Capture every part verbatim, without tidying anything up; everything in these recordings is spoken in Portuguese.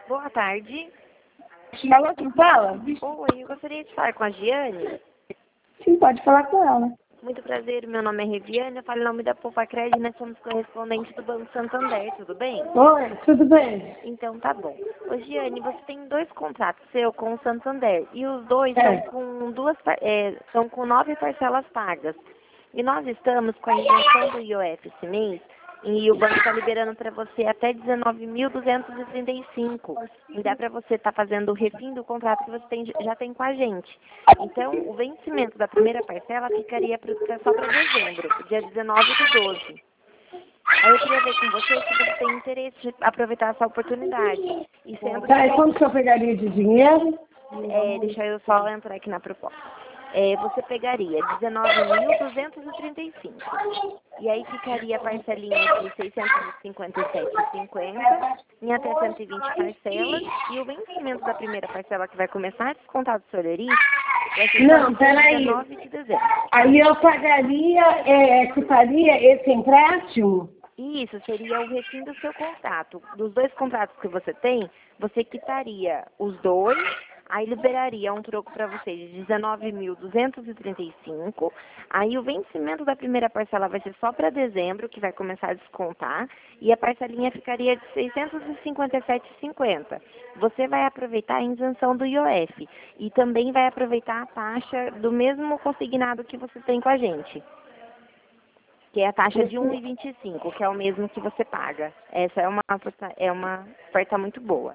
Boa tarde. Fala, quem fala? Oi, eu gostaria de falar com a Giane. Sim, pode falar com ela. Muito prazer, meu nome é Reviane, eu falo em nome da Poupa Crédito, nós somos correspondentes do Banco Santander, tudo bem? Oi, tudo bem? Então tá bom. Ô Giane, você tem dois contratos seu com o Santander e os dois É. são com duas par- é, são com nove parcelas pagas. E nós estamos com a isenção do I O F esse mês e o banco está liberando para você até dezenove mil duzentos e trinta e cinco. E dá para você estar fazendo o refim do contrato que você tem, já tem com a gente. Então, o vencimento da primeira parcela ficaria pra, pra- só para dezembro, dia dezenove do doze. Aí eu queria ver com você se você tem interesse de aproveitar essa oportunidade. E sendo Tá, e que, quanto que eu pegaria de dinheiro? é, deixa eu só entrar aqui na proposta. É, você pegaria dezenove mil duzentos e trinta e cinco. E aí ficaria a parcelinha de seiscentos e cinquenta e sete reais e cinquenta centavos em até cento e vinte parcelas. E o vencimento da primeira parcela que vai começar a descontar do seu Leri vai ser só Não, no dia peraí. dezenove de dezembro. Aí eu pagaria, é, quitaria esse empréstimo? E isso seria o refim do seu contrato. Dos dois contratos que você tem, você quitaria os dois, aí liberaria um troco para você de dezenove mil duzentos e trinta e cinco. Aí o vencimento da primeira parcela vai ser só para dezembro, que vai começar a descontar, e a parcelinha ficaria de seiscentos e cinquenta e sete reais e cinquenta centavos. Você vai aproveitar a isenção do I O F e também vai aproveitar a taxa do mesmo consignado que você tem com a gente, que é a taxa de um vírgula vinte e cinco, que é o mesmo que você paga. Essa é uma oferta, é uma oferta muito boa.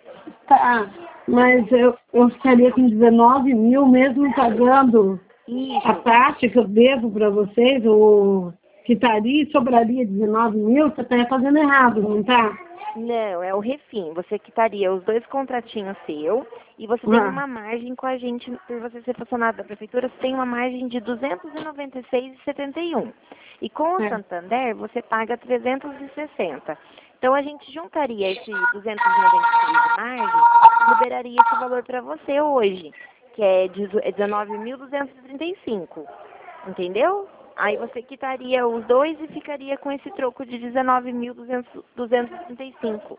Tá, mas eu, eu ficaria com dezenove mil mesmo pagando Isso, a taxa que eu devo para vocês, ou quitaria e sobraria dezenove mil, você está fazendo errado, não tá? não, é o refim. Você quitaria os dois contratinhos seu e você tem Ah. uma margem com a gente, por você ser funcionário da prefeitura, você tem uma margem de duzentos e noventa e seis reais e setenta e um. E com o É. Santander, você paga trezentos e sessenta. Então, a gente juntaria esse duzentos e noventa e seis de margem e liberaria esse valor para você hoje, que é dezenove mil duzentos e trinta e cinco. Entendeu? Aí você quitaria os dois e ficaria com esse troco de dezenove mil duzentos e trinta e cinco.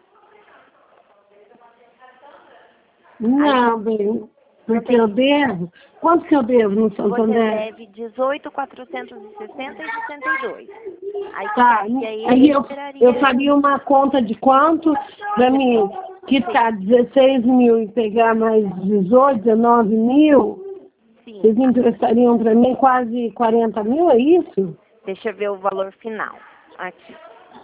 Não, bem, porque eu devo. Quanto que eu devo no Você Santander? deve dezoito mil quatrocentos e sessenta e sessenta e dois. Aí Tá, ficaria aí, aí eu, liberaria. eu faria uma conta de quanto para mim quitar dezesseis mil e pegar mais dezoito, dezenove mil? Sim. Vocês emprestariam para mim quase quarenta mil, é isso? Deixa eu ver o valor final. Aqui.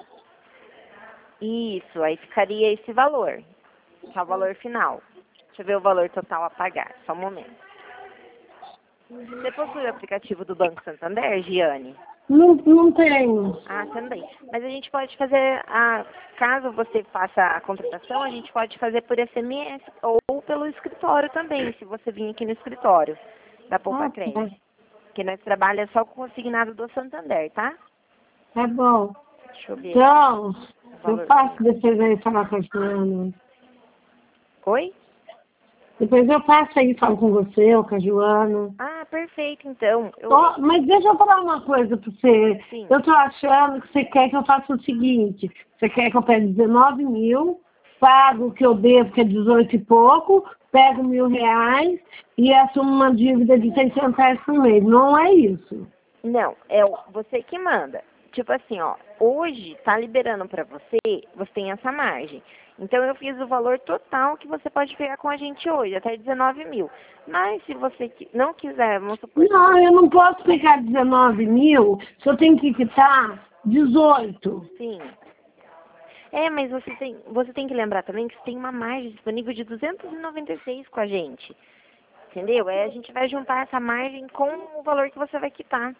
Isso, aí ficaria esse valor. Que é o valor final. Deixa eu ver o valor total a pagar. Só um momento. Você possui o aplicativo do Banco Santander, Giane? Não, não tenho. Ah, também. Mas a gente pode fazer, a, caso você faça a contratação, a gente pode fazer por S M S ou pelo escritório também, se você vir aqui no escritório da Poupa Ah, Crédito. tá. Que nós trabalhamos só com o consignado do Santander, tá? Tá bom. Deixa eu ver. Então, o eu valor. faço depois aí falar com a Joana. Oi? Depois eu passo aí e falo com você ou com a Joana. Ah, perfeito, então. Eu... Ó, mas deixa eu falar uma coisa pra você. Sim. Eu tô achando que você quer que eu faça o seguinte. Você quer que eu pegue dezenove mil, pago o que eu devo, que é dezoito e pouco, pego mil reais e assumo uma dívida de seiscentos reais por mês. Não é isso. Não, é o- você que manda. Tipo assim, ó, hoje tá liberando pra você, você tem essa margem. Então eu fiz o valor total que você pode pegar com a gente hoje, até dezenove mil. Mas se você qui- não quiser, vamos supor... Não, eu não posso pegar dezenove mil se eu tenho que quitar dezoito. Sim. É, mas você tem, você tem que lembrar também que você tem uma margem disponível de duzentos e noventa e seis com a gente. Entendeu? Aí a gente vai juntar essa margem com o valor que você vai quitar.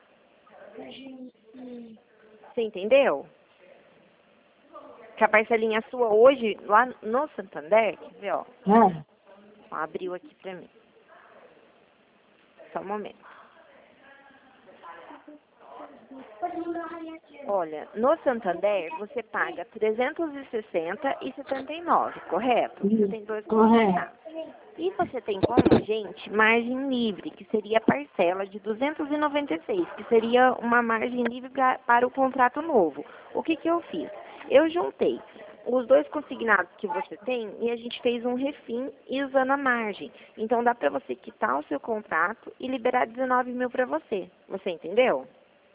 Você entendeu? Que a parcelinha sua hoje, lá no Santander, quer ver, ó. É. Ó, abriu aqui pra mim. Só um momento. Olha, no Santander você paga trezentos e sessenta e setenta e nove, correto? Você tem dois Correto. contratos. E você tem com a gente margem livre, que seria a parcela de duzentos e noventa e seis, que seria uma margem livre pra, para o contrato novo. O que que eu fiz? Eu juntei os dois consignados que você tem, e a gente fez um refim e usando a margem. Então dá para você quitar o seu contrato e liberar dezenove mil para você. Você entendeu?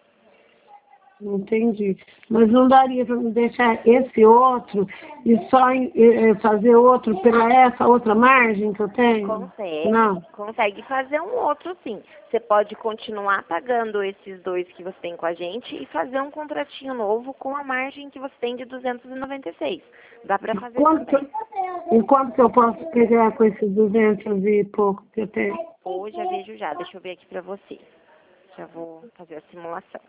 Entendi. Mas não daria para me deixar esse outro e só eh, fazer outro pela essa outra margem que eu tenho? Consegue, Não. consegue fazer um outro sim. Você pode continuar pagando esses dois que você tem com a gente e fazer um contratinho novo com a margem que você tem de duzentos e noventa e seis. Dá para fazer Quanto, também. e quanto que eu posso pegar com esses duzentos e pouco que eu tenho? Ou já vejo já, deixa eu ver aqui para você. Já vou fazer a simulação.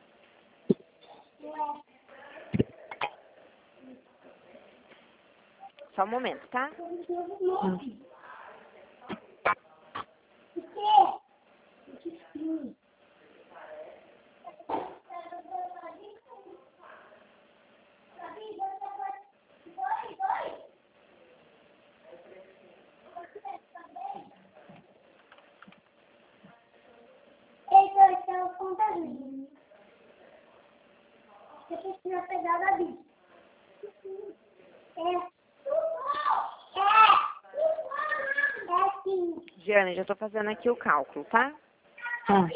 Só um momento, tá? Giane, já tô fazendo aqui o cálculo, tá? Tá.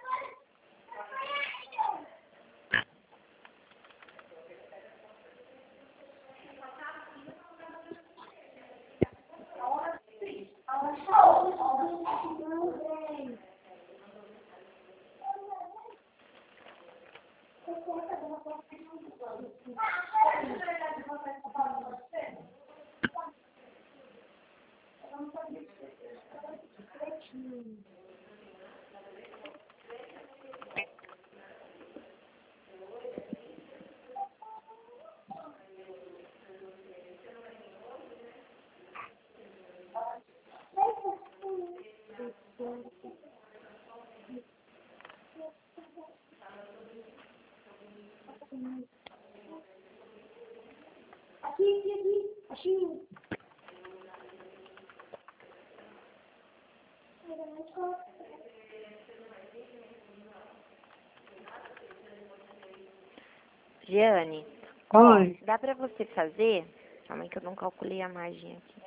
Giane, Oi. dá pra você fazer... Calma aí que eu não calculei a margem aqui.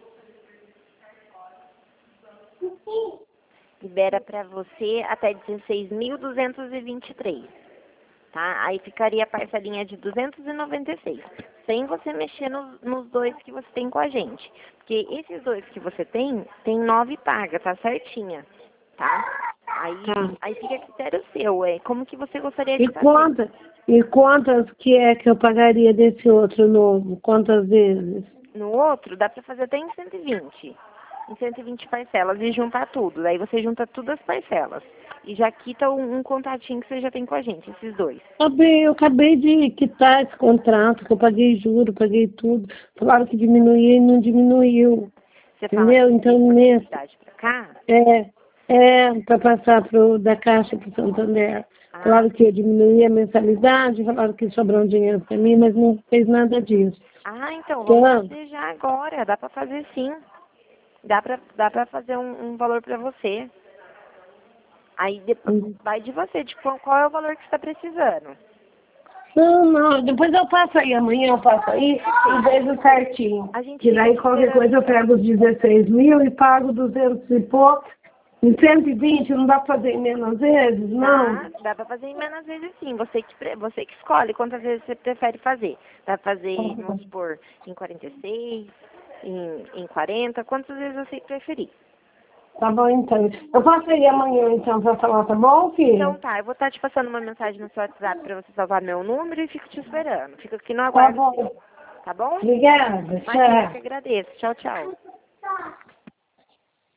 Libera pra você até dezesseis mil duzentos e vinte e três, tá? Aí ficaria a parcelinha de duzentos e noventa e seis, sem você mexer nos, nos dois que você tem com a gente. Porque esses dois que você tem, tem nove paga, tá certinha, tá? Aí, Tá. aí fica a critério seu, é como que você gostaria E de fazer. quantas, e quantas que é que eu pagaria desse outro novo? Quantas vezes? No outro, dá pra fazer até em cento e vinte. Em cento e vinte parcelas e juntar tudo. Daí você junta todas as parcelas. E já quita um, um contatinho que você já tem com a gente, esses dois. Acabei, eu acabei de quitar esse contrato, que eu paguei juro, paguei tudo. Falaram que diminuía e não diminuiu. Você fala Entendeu? que Então, tem nesse, cidade pra cá? é, é para passar pro, da Caixa para o Santander. Ah, Falaram que ia diminuir a mensalidade, falaram que sobrou um dinheiro para mim, mas não fez nada disso. ah então, vamos Então, fazer já agora. Dá pra fazer sim. Dá pra, dá pra fazer um, um valor pra você. Aí depois hum, vai de você, de qual, qual é o valor que você tá precisando. não, não, depois eu passo aí, amanhã eu passo aí e vejo certinho. A gente Que fica daí te qualquer esperando. coisa eu pego os dezesseis mil e pago duzentos e pouco. Em cento e vinte não dá pra fazer em menos vezes, não? Tá, dá pra fazer em menos vezes sim. Você que, pre- você que escolhe quantas vezes você prefere fazer. Dá pra fazer, vamos supor, em quarenta e seis, em, em quarenta, quantas vezes você preferir. Tá bom, então. Eu passo aí amanhã, então, pra falar, tá bom, Então filho? tá, eu vou estar te passando uma mensagem no seu WhatsApp pra você salvar meu número e fico te esperando. Fico aqui no Tá aguardo bom. seu, tá bom? Obrigada, Imagina, eu que tchau. agradeço. Tchau, tchau.